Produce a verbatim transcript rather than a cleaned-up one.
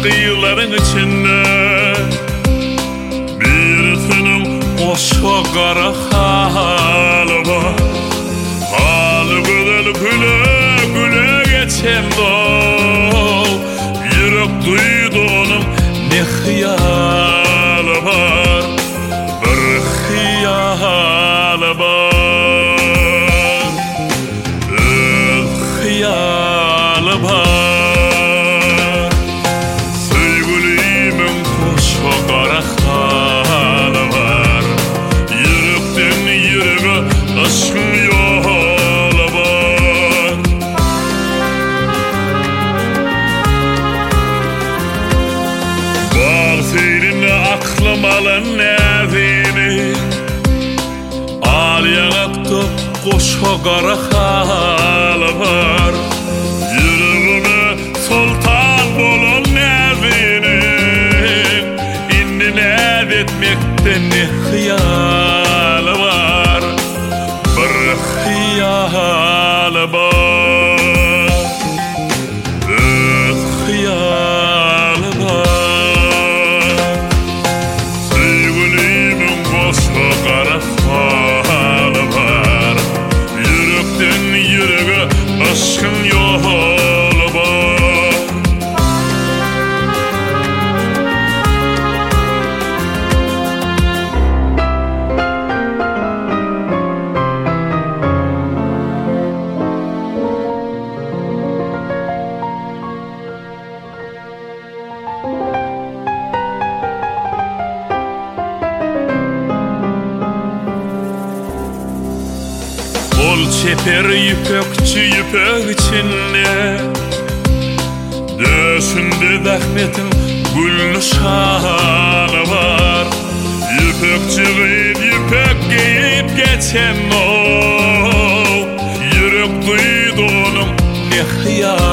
kıyıların içinde bir tünüm oşo kara halı var. Halı güzel güle güle geçen dol, yürek duydu onun ne hıyalı var, bir hıyalı var, bir hıyalı var. Sevgilimin hoşo kara halı var, yürekten yüreğe aşkın yolu var. Var seninle aklım alın nevini, al yanakta hoşo kara halı var. Yüreğime sultan bolon nevinin, inni nev etmekte ne hıyalı var, bir hıyalı var, bir hıyalı var. Sevgilimin hoşo kara halı var, yürekten yüreğe aşkın yolu var. Ol çeper yüpekçi yüpek içinde, döşünde zahmetin gül nişanı var. Yüpekçi giyip yüpek giyip geçen o, yürek duydu onun ne hıyal